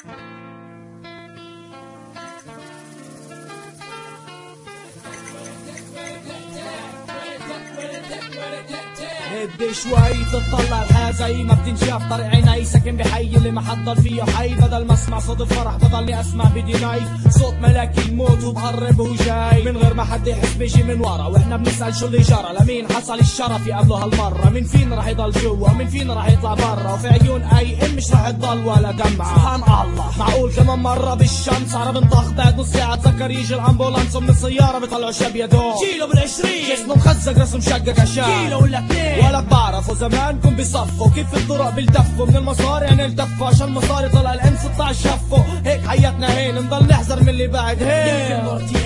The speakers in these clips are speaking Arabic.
هدي شوي تطلع الحياة زي ما بتنشاف طريق عيني ساكن بحي اللي ما حضر فيه حي بدل ما اسمع صوت الفرح بضلني اسمع بديناي صوت ملاك الموت وبقرب وهو جاي من غير ما حد يحس بيجي من ورا واحنا بنسأل شو اللي جرى لمين حصل الشرف يقابله هالمرة مين فينا راح يضل جوا ومين فينا راح يطلع برا وفي عيون اي ام مش راح تضل ولا دمعة سبحان الله معقول كمان مرة بالشمس عرب انطخ بعد نص ساعة تذكر يجي الامبولانس ومن السيارة بيطلعوا شاب يدوم كيلو بالعشرين جسمه مخزق رسم مشقق عشان كيلو ولا اثنين ولا بعرفوا زمانكم بصفوا كيف الطرق بيلتفوا من المصاري نلتفوا عشان المصاري طلع الام 16 شفوا هيك حياتنا هين نضل نحذر من اللي بعد هين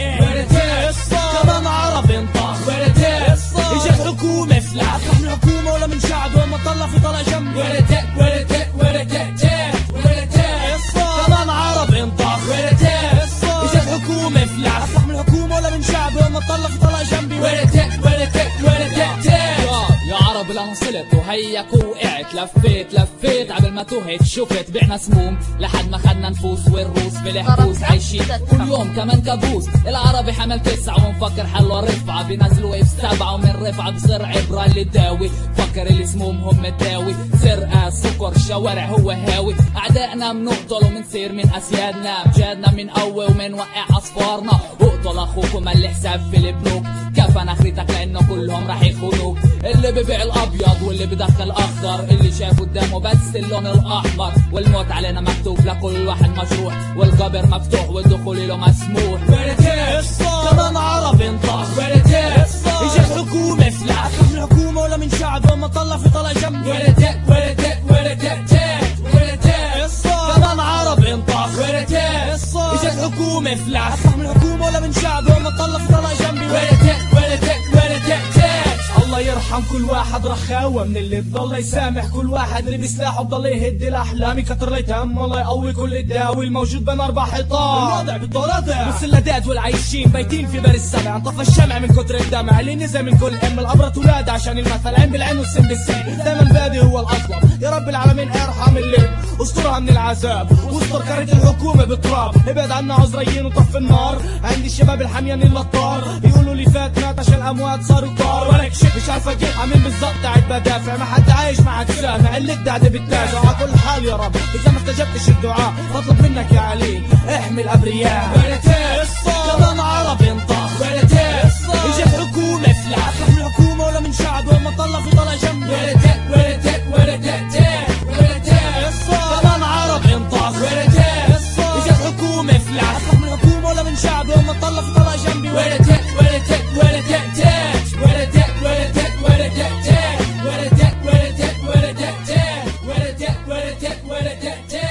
كمان عرب انطخ اجت حكومة فلات رح من الحكومة ولا من شعب وما طلع في طلع جنبي كمان عرب انطخ اجت حكومة فلات رح من الحكومة ولا من شعب وما طلع في طلع جنبي يا عرب انا وصلت وهيك وقعت لفيت عبل ما تهت شفت بعنا سموم لحد ما خدنا نفوس والروس بالحبوس عايشين كل يوم كمان كابوس العربي حمل 9 ونفكر حلوة رفعة بينزلوا F7 ومن رفعة بصير عبرة اللي تداوي فكر اللي سمومهم تداوي سرقة سكر الشوارع هو هاوي اعدائنا منقتل ومنصير من اسيادنا بجادنا من قوي ومن وقع اصفارنا اقتل اخوكم اللي حساب في البنوك كفن اخرتك لانه كلهم راح يخونوك اللي ببيع الابيض واللي بدخل اخضر اللي شاف قدامه بس اللون الاحمر والموت علينا مكتوب لكل واحد مجروح والقبر مفتوح والدخول له مسموح كمان عرب انطخ اجت حكومة فلات من الحكومة ولا من شعب وما طلع في طلع جنبي كمان عرب انطخ اجت حكومة فلات من الحكومة ولا من شعب وما طلع في طلع جنبي الله يرحم كل واحد رخاوة من اللي بضل يسامح كل واحد اللي بسلاحه بضل يهد الاحلام يكتر ليتهم الله يقوي كل الداوي الموجود بين 4 حيطان الوضع بالضرادع والسلادات والعايشين بايتين في بار السمع انطفى الشمع من كتر الدمع اللي نزل من كل ام الابرة ولاد عشان المثل عين بالعين والسن بالسن دايما البادي هو الاطلب يا رب العالمين ارحم اللي استرها من العذاب واستر كرة الحكومة بتراب ابعد عنا عذريين وطف النار عندي الشباب الحميان اللي طار يقولوا لي فات مات عشان الاموات صاروا طار ولك شيء مش عارف اجيب مين بالظبط قاعد بدافع ما حد عايش ما حد سامع اللي الدعدة بالتاجة وعلى كل حال يا رب اذا ما استجبتش الدعاء بطلب منك يا علي احمي الابرياء كمان عرب انطخ اجت حكومة فلات رح من الحكومة ولا من شعب وما طلع في طلع جنبي كمان عرب انطخ اجت حكومة فلات رح من الحكومة ولا من شعب وما طلع في طلع جنبي Where the